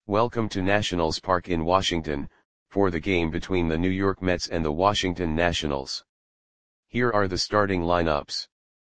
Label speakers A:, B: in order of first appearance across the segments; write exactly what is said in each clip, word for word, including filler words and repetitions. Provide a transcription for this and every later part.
A: Welcome to Nationals Park in Washington, for the game between the New York Mets and the Washington Nationals. Here are the starting lineups.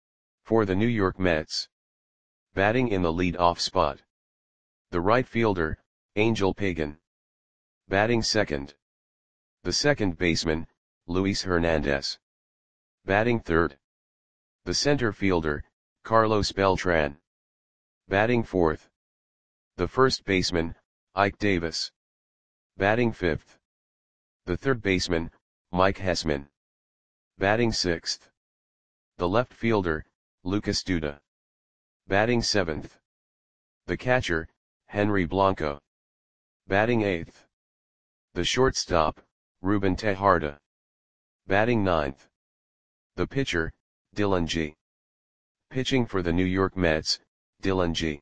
A: For the New York Mets. Batting in the lead-off spot. The right fielder, Angel Pagan. Batting second. The second baseman, Luis Hernandez. Batting third. The center fielder, Carlos Beltran. Batting fourth. The first baseman, Ike Davis. Batting fifth. The third baseman, Mike Hessman. Batting sixth. The left fielder, Lucas Duda. Batting seventh. The catcher, Henry Blanco. Batting eighth. The shortstop, Ruben Tejada. Batting ninth. The pitcher, Dylan G. Pitching for the New York Mets, Dylan G.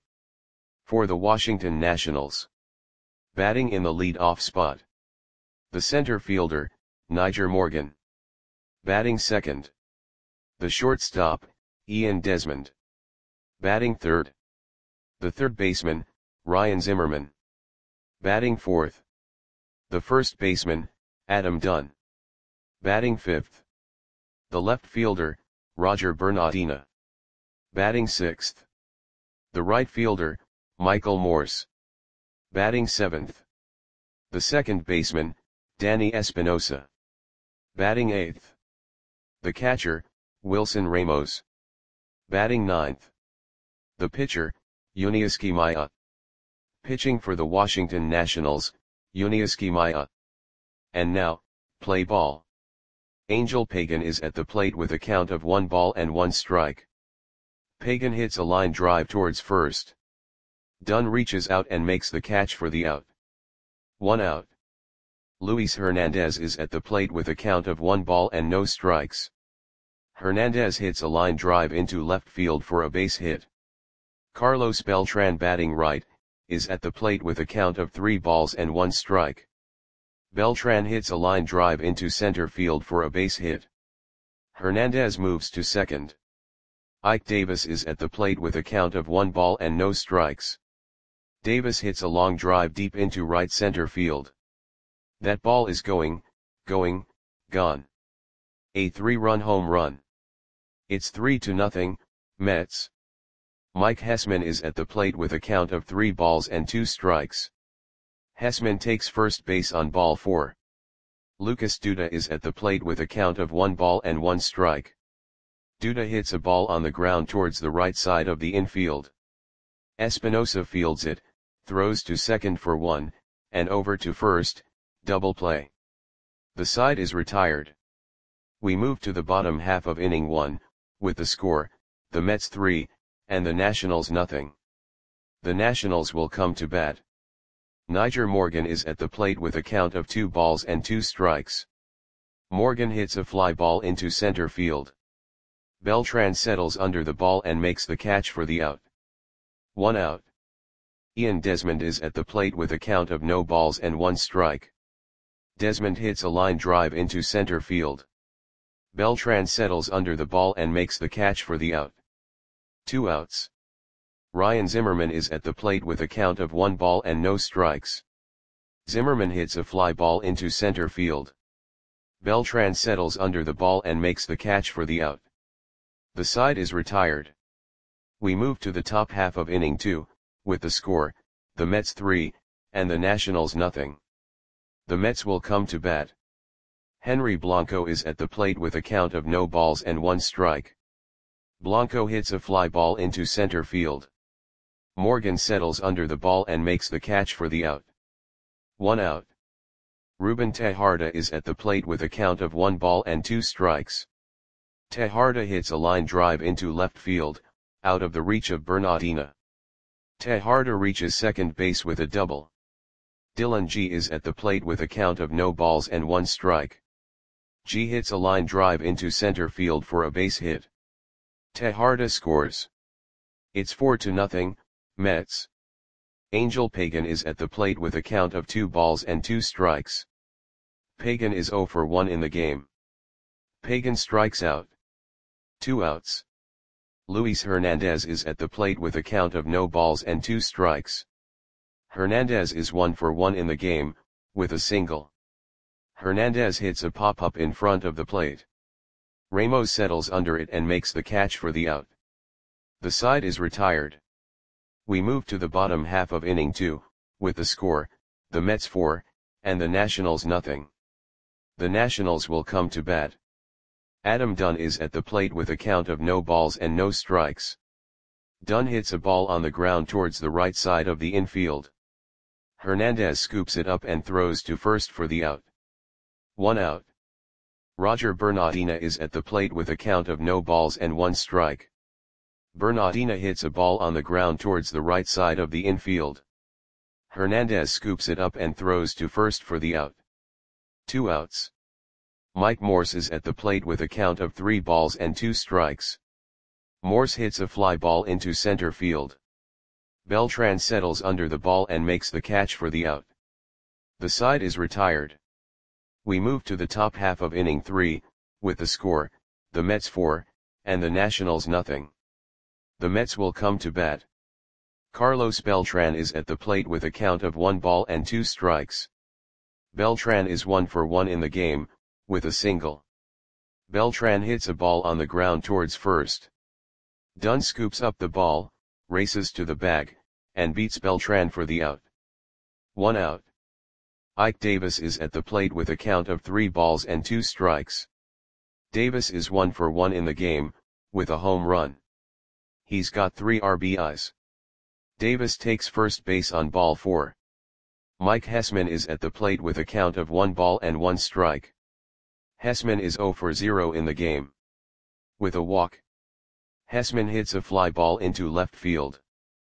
A: For the Washington Nationals. Batting in the lead-off spot. The center fielder, Nyjer Morgan. Batting second. The shortstop, Ian Desmond. Batting third. The third baseman, Ryan Zimmerman. Batting fourth. The first baseman, Adam Dunn. Batting fifth. The left fielder, Roger Bernardina. Batting sixth. The right fielder, Michael Morse. Batting seventh. The second baseman, Danny Espinosa. Batting eighth. The catcher, Wilson Ramos. Batting ninth. The pitcher, Yuniesky Maya. Pitching for the Washington Nationals, Yuniesky Maya. And now, play ball. Angel Pagan is at the plate with a count of one ball and one strike. Pagan hits a line drive towards first. Dunn reaches out and makes the catch for the out. One out. Luis Hernandez is at the plate with a count of one ball and no strikes. Hernandez hits a line drive into left field for a base hit. Carlos Beltran, batting right, is at the plate with a count of three balls and one strike. Beltran hits a line drive into center field for a base hit. Hernandez moves to second. Ike Davis is at the plate with a count of one ball and no strikes. Davis hits a long drive deep into right center field. That ball is going, going, gone. A three-run home run. It's three to nothing, Mets. Mike Hessman is at the plate with a count of three balls and two strikes. Hessman takes first base on ball four. Lucas Duda is at the plate with a count of one ball and one strike. Duda hits a ball on the ground towards the right side of the infield. Espinosa fields it, throws to second for one, and over to first, double play. The side is retired. We move to the bottom half of inning one, with the score, the Mets three, and the Nationals nothing. The Nationals will come to bat. Nyjer Morgan is at the plate with a count of two balls and two strikes. Morgan hits a fly ball into center field. Beltran settles under the ball and makes the catch for the out. One out. Ian Desmond is at the plate with a count of no balls and one strike. Desmond hits a line drive into center field. Beltran settles under the ball and makes the catch for the out. Two outs. Ryan Zimmerman is at the plate with a count of one ball and no strikes. Zimmerman hits a fly ball into center field. Beltran settles under the ball and makes the catch for the out. The side is retired. We move to the top half of inning two, with the score, the Mets three, and the Nationals nothing. The Mets will come to bat. Henry Blanco is at the plate with a count of no balls and one strike. Blanco hits a fly ball into center field. Morgan settles under the ball and makes the catch for the out. One out. Ruben Tejada is at the plate with a count of one ball and two strikes. Tejada hits a line drive into left field, out of the reach of Bernardina. Tejada reaches second base with a double. Dylan G is at the plate with a count of no balls and one strike. G hits a line drive into center field for a base hit. Tejada scores. It's four to nothing, Mets. Angel Pagan is at the plate with a count of two balls and two strikes. Pagan is zero for one in the game. Pagan strikes out. Two outs. Luis Hernandez is at the plate with a count of no balls and two strikes. Hernandez is one for one in the game, with a single. Hernandez hits a pop-up in front of the plate. Ramos settles under it and makes the catch for the out. The side is retired. We move to the bottom half of inning two, with the score, the Mets four, and the Nationals nothing. The Nationals will come to bat. Adam Dunn is at the plate with a count of no balls and no strikes. Dunn hits a ball on the ground towards the right side of the infield. Hernandez scoops it up and throws to first for the out. One out. Roger Bernardina is at the plate with a count of no balls and one strike. Bernardina hits a ball on the ground towards the right side of the infield. Hernandez scoops it up and throws to first for the out. Two outs. Mike Morse is at the plate with a count of three balls and two strikes. Morse hits a fly ball into center field. Beltran settles under the ball and makes the catch for the out. The side is retired. We move to the top half of inning three, with the score, the Mets four, and the Nationals nothing. The Mets will come to bat. Carlos Beltran is at the plate with a count of one ball and two strikes. Beltran is one for one in the game, with a single. Beltran hits a ball on the ground towards first. Dunn scoops up the ball, races to the bag, and beats Beltran for the out. One out. Ike Davis is at the plate with a count of three balls and two strikes. Davis is one for one in the game, with a home run. He's got three R B Is. Davis takes first base on ball four. Mike Hessman is at the plate with a count of one ball and one strike. Hessman is zero for zero in the game. With a walk. Hessman hits a fly ball into left field.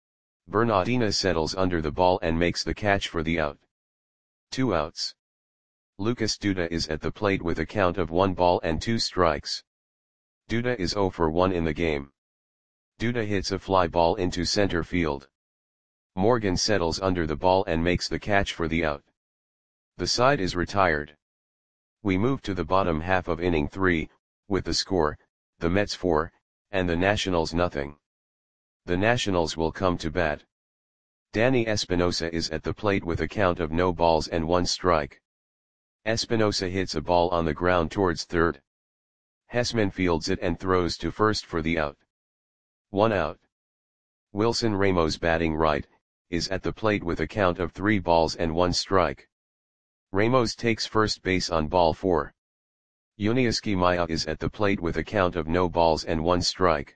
A: Bernardina settles under the ball and makes the catch for the out. Two outs. Lucas Duda is at the plate with a count of one ball and two strikes. Duda is zero for one in the game. Duda hits a fly ball into center field. Morgan settles under the ball and makes the catch for the out. The side is retired. We move to the bottom half of inning three, with the score, the Mets four, and the Nationals nothing. The Nationals will come to bat. Danny Espinosa is at the plate with a count of no balls and one strike. Espinosa hits a ball on the ground towards third. Hessman fields it and throws to first for the out. One out. Wilson Ramos, batting right, is at the plate with a count of three balls and one strike. Ramos takes first base on ball four. Yuniesky Maya is at the plate with a count of no balls and one strike.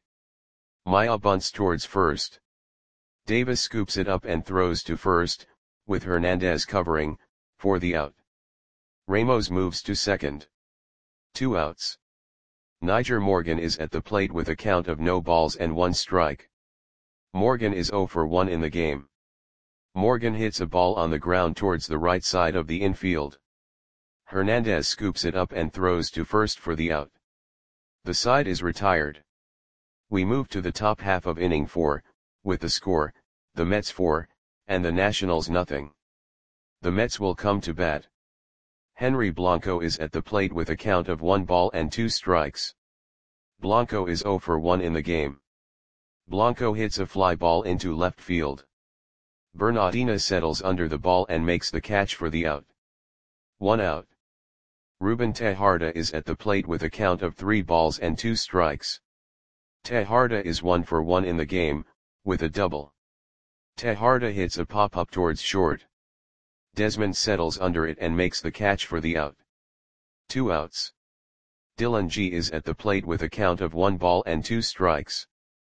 A: Maya bunts towards first. Davis scoops it up and throws to first, with Hernandez covering, for the out. Ramos moves to second. Two outs. Niger Morgan is at the plate with a count of no balls and one strike. Morgan is zero for one in the game. Morgan hits a ball on the ground towards the right side of the infield. Hernandez scoops it up and throws to first for the out. The side is retired. We move to the top half of inning four, with the score, the Mets four, and the Nationals nothing. The Mets will come to bat. Henry Blanco is at the plate with a count of one ball and two strikes. Blanco is zero for one in the game. Blanco hits a fly ball into left field. Bernardina settles under the ball and makes the catch for the out. One out. Ruben Tejada is at the plate with a count of three balls and two strikes. Tejada is one for one in the game, with a double. Tejada hits a pop-up towards short. Desmond settles under it and makes the catch for the out. Two outs. Dylan G is at the plate with a count of one ball and two strikes.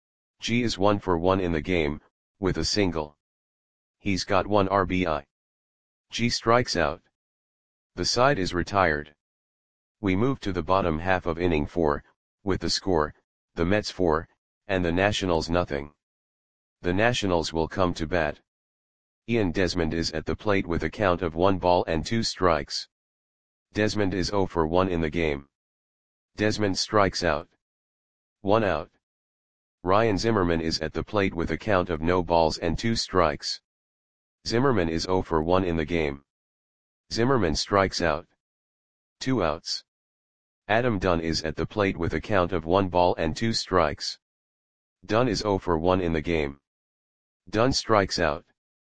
A: G is one for one in the game, with a single. He's got one R B I. G strikes out. The side is retired. We move to the bottom half of inning four, with the score, the Mets four, and the Nationals nothing. The Nationals will come to bat. Ian Desmond is at the plate with a count of one ball and two strikes. Desmond is zero for one in the game. Desmond strikes out. One out. Ryan Zimmerman is at the plate with a count of no balls and two strikes. Zimmerman is zero for one in the game. Zimmerman strikes out. Two outs. Adam Dunn is at the plate with a count of one ball and two strikes. Dunn is zero for one in the game. Dunn strikes out.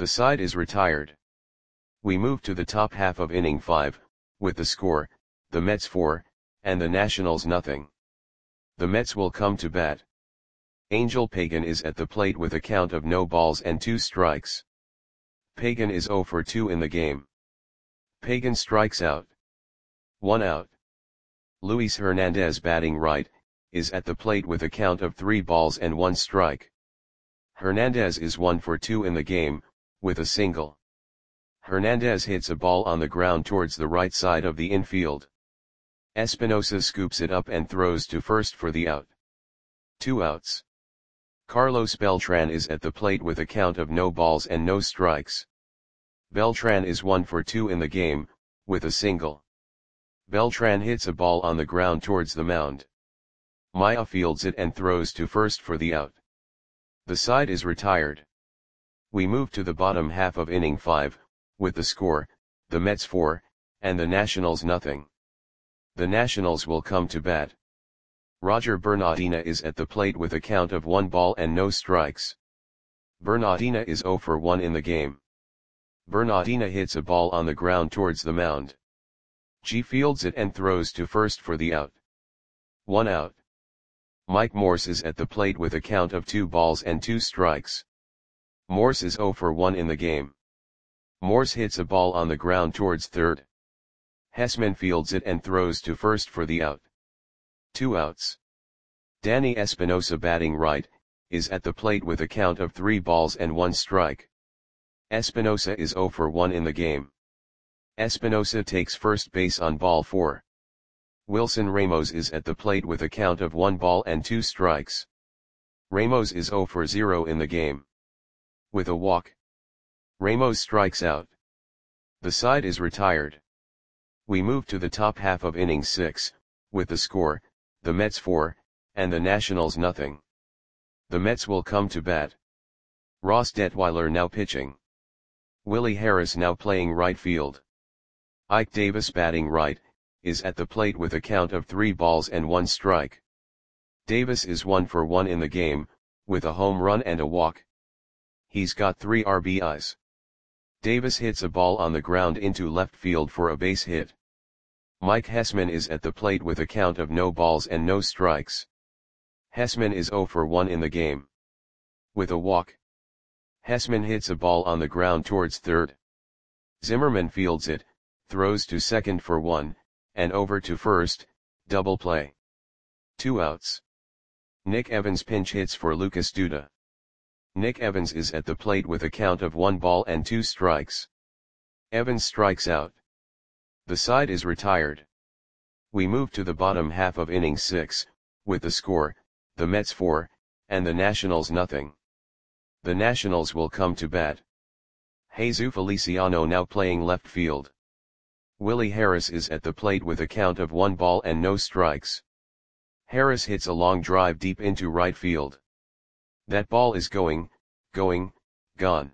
A: The side is retired. We move to the top half of inning five, with the score, the Mets four, and the Nationals nothing. The Mets will come to bat. Angel Pagan is at the plate with a count of no balls and two strikes. Pagan is oh for two in the game. Pagan strikes out. One out. Luis Hernandez, batting right, is at the plate with a count of three balls and one strike. Hernandez is one for two in the game, with a single. Hernandez hits a ball on the ground towards the right side of the infield. Espinosa scoops it up and throws to first for the out. Two outs. Carlos Beltran is at the plate with a count of no balls and no strikes. Beltran is one for two in the game, with a single. Beltran hits a ball on the ground towards the mound. Maya fields it and throws to first for the out. The side is retired. We move to the bottom half of inning five, with the score, the Mets four, and the Nationals nothing. The Nationals will come to bat. Roger Bernardina is at the plate with a count of one ball and no strikes. Bernardina is oh for one in the game. Bernardina hits a ball on the ground towards the mound. G fields it and throws to first for the out. One out. Mike Morse is at the plate with a count of two balls and two strikes. Morse is oh for one in the game. Morse hits a ball on the ground towards third. Hessman fields it and throws to first for the out. Two outs. Danny Espinosa, batting right, is at the plate with a count of three balls and one strike. Espinosa is oh for one in the game. Espinosa takes first base on ball four. Wilson Ramos is at the plate with a count of one ball and two strikes. Ramos is oh for zero in the game. With a walk, Ramos strikes out. The side is retired. We move to the top half of inning six, with the score, the Mets four, and the Nationals nothing. The Mets will come to bat. Ross Detweiler now pitching. Willie Harris now playing right field. Ike Davis, batting right, is at the plate with a count of three balls and one strike. Davis is one for one in the game, with a home run and a walk. He's got three R B Is. Davis hits a ball on the ground into left field for a base hit. Mike Hessman is at the plate with a count of no balls and no strikes. Hessman is oh for one in the game. With a walk, Hessman hits a ball on the ground towards third. Zimmerman fields it, throws to second for one, and over to first, double play. Two outs. Nick Evans pinch hits for Lucas Duda. Nick Evans is at the plate with a count of one ball and two strikes. Evans strikes out. The side is retired. We move to the bottom half of inning six, with the score, the Mets four, and the Nationals nothing. The Nationals will come to bat. Jesus Feliciano now playing left field. Willie Harris is at the plate with a count of one ball and no strikes. Harris hits a long drive deep into right field. That ball is going, going, gone.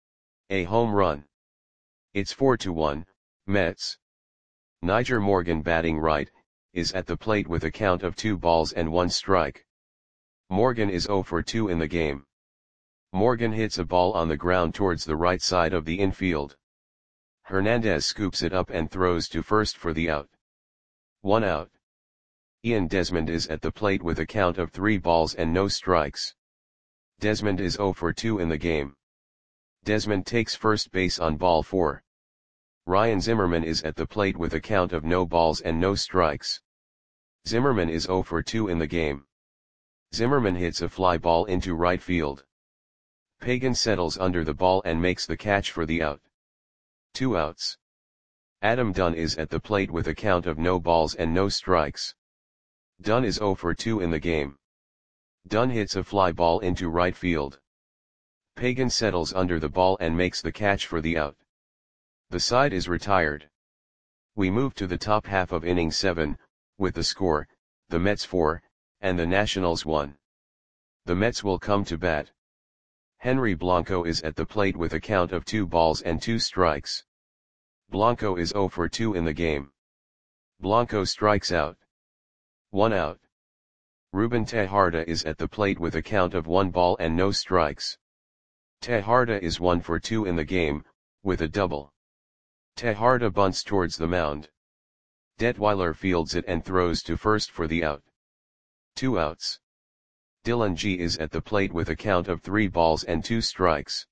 A: A home run. It's four to one, Mets. Niger Morgan, batting right, is at the plate with a count of two balls and one strike. Morgan is oh for two in the game. Morgan hits a ball on the ground towards the right side of the infield. Hernandez scoops it up and throws to first for the out. One out. Ian Desmond is at the plate with a count of three balls and no strikes. Desmond is oh for two in the game. Desmond takes first base on ball four. Ryan Zimmerman is at the plate with a count of no balls and no strikes. Zimmerman is oh for two in the game. Zimmerman hits a fly ball into right field. Pagan settles under the ball and makes the catch for the out. Two outs. Adam Dunn is at the plate with a count of no balls and no strikes. Dunn is oh for two in the game. Dunn hits a fly ball into right field. Pagan settles under the ball and makes the catch for the out. The side is retired. We move to the top half of inning seven, with the score, the Mets four, and the Nationals one. The Mets will come to bat. Henry Blanco is at the plate with a count of two balls and two strikes. Blanco is oh for two in the game. Blanco strikes out. One out. Ruben Tejada is at the plate with a count of one ball and no strikes. Tejada is one for two in the game, with a double. Tejada bunts towards the mound. Detweiler fields it and throws to first for the out. Two outs. Dylan G is at the plate with a count of three balls and two strikes.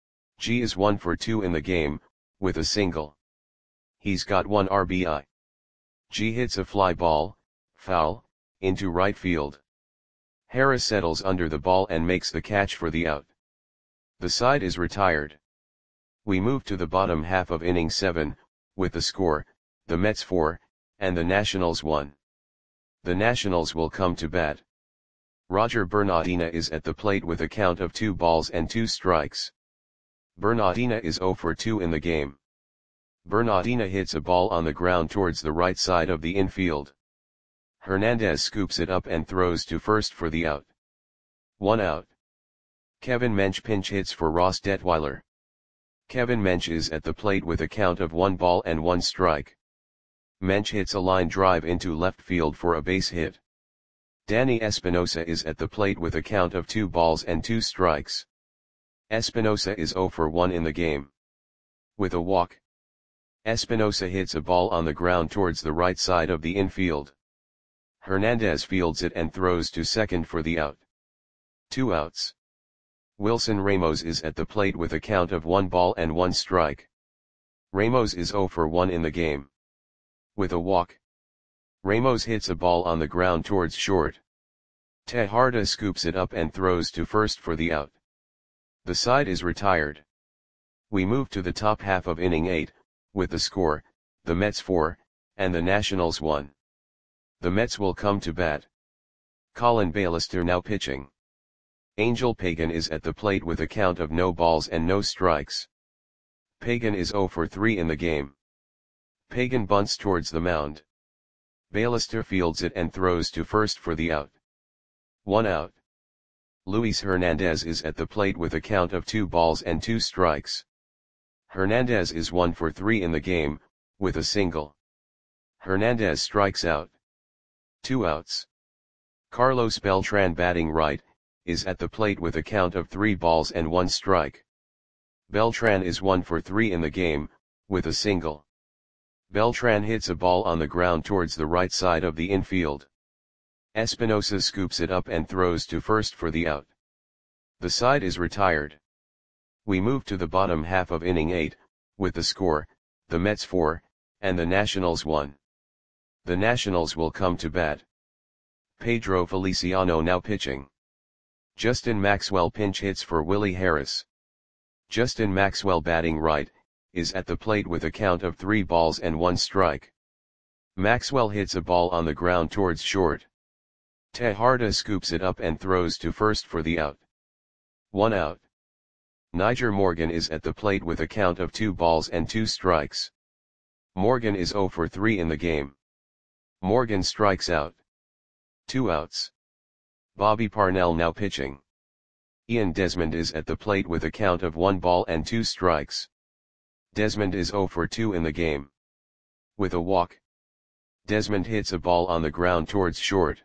A: G is one for two in the game, with a single. He's got one R B I. G hits a fly ball, foul, into right field. Harris settles under the ball and makes the catch for the out. The side is retired. We move to the bottom half of inning seven, with the score, the Mets four, and the Nationals one. The Nationals will come to bat. Roger Bernardina is at the plate with a count of two balls and two strikes. Bernardina is zero for two in the game. Bernardina hits a ball on the ground towards the right side of the infield. Hernandez scoops it up and throws to first for the out. One out. Kevin Mench pinch hits for Ross Detweiler. Kevin Mench is at the plate with a count of one ball and one strike. Mench hits a line drive into left field for a base hit. Danny Espinosa is at the plate with a count of two balls and two strikes. Espinosa is zero for one in the game. With a walk. Espinosa hits a ball on the ground towards the right side of the infield. Hernandez fields it and throws to second for the out. Two outs. Wilson Ramos is at the plate with a count of one ball and one strike. Ramos is zero for one in the game. With a walk. Ramos hits a ball on the ground towards short. Tejada scoops it up and throws to first for the out. The side is retired. We move to the top half of inning eight, with the score, the Mets four, and the Nationals one. The Mets will come to bat. Colin Bailister now pitching. Angel Pagan is at the plate with a count of no balls and no strikes. Pagan is zero for three in the game. Pagan bunts towards the mound. Bailister fields it and throws to first for the out. One out. Luis Hernandez is at the plate with a count of two balls and two strikes. Hernandez is one for three in the game, with a single. Hernandez strikes out. Two outs. Carlos Beltran batting right, is at the plate with a count of three balls and one strike. Beltran is one for three in the game, with a single. Beltran hits a ball on the ground towards the right side of the infield. Espinosa scoops it up and throws to first for the out. The side is retired. We move to the bottom half of inning eight, with the score, the Mets four, and the Nationals one. The Nationals will come to bat. Pedro Feliciano now pitching. Justin Maxwell pinch hits for Willie Harris. Justin Maxwell batting right, is at the plate with a count of three balls and one strike. Maxwell hits a ball on the ground towards short. Tejada scoops it up and throws to first for the out. One out. Niger Morgan is at the plate with a count of two balls and two strikes. Morgan is zero for three in the game. Morgan strikes out. Two outs. Bobby Parnell now pitching. Ian Desmond is at the plate with a count of one ball and two strikes. Desmond is zero for two in the game. With a walk. Desmond hits a ball on the ground towards short.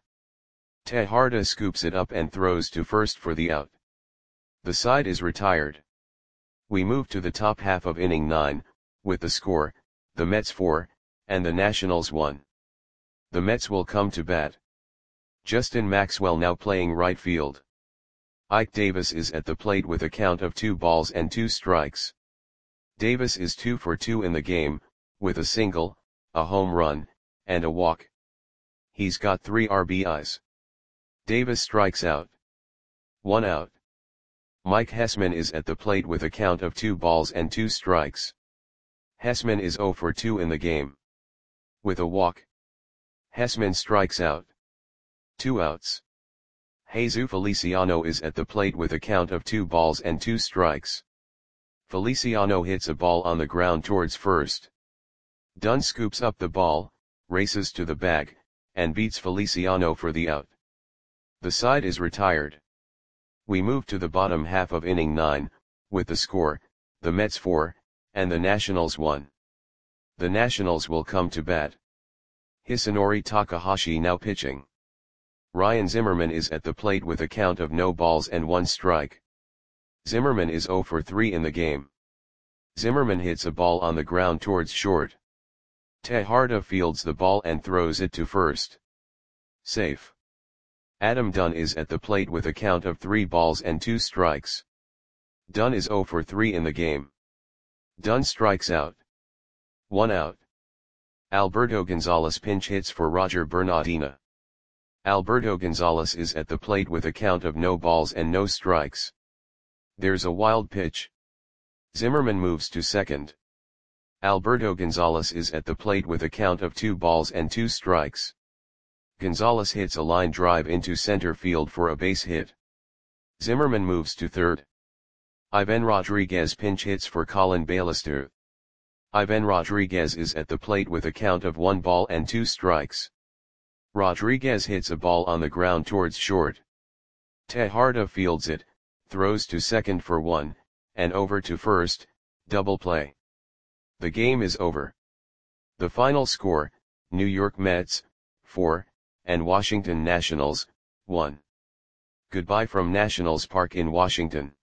A: Tejada scoops it up and throws to first for the out. The side is retired. We move to the top half of inning nine, with the score, the Mets four, and the Nationals one. The Mets will come to bat. Justin Maxwell now playing right field. Ike Davis is at the plate with a count of two balls and two strikes. Davis is two for two in the game, with a single, a home run, and a walk. He's got three R B Is. Davis strikes out. One out. Mike Hessman is at the plate with a count of two balls and two strikes. Hessman is zero for two in the game. With a walk. Hessman strikes out. Two outs. Jesus Feliciano is at the plate with a count of two balls and two strikes. Feliciano hits a ball on the ground towards first. Dunn scoops up the ball, races to the bag, and beats Feliciano for the out. The side is retired. We move to the bottom half of inning nine, with the score, the Mets four, and the Nationals one. The Nationals will come to bat. Hisanori Takahashi now pitching. Ryan Zimmerman is at the plate with a count of no balls and one strike. Zimmerman is zero for three in the game. Zimmerman hits a ball on the ground towards short. Tejada fields the ball and throws it to first. Safe. Adam Dunn is at the plate with a count of three balls and two strikes. Dunn is zero for three in the game. Dunn strikes out. One out. Alberto Gonzalez pinch hits for Roger Bernardina. Alberto Gonzalez is at the plate with a count of no balls and no strikes. There's a wild pitch. Zimmerman moves to second. Alberto Gonzalez is at the plate with a count of two balls and two strikes. Gonzalez hits a line drive into center field for a base hit. Zimmerman moves to third. Ivan Rodriguez pinch hits for Colin Ballester. Ivan Rodriguez is at the plate with a count of one ball and two strikes. Rodriguez hits a ball on the ground towards short. Tejada fields it, throws to second for one, and over to first, double play. The game is over. The final score, New York Mets, four, and Washington Nationals, one. Goodbye from Nationals Park in Washington.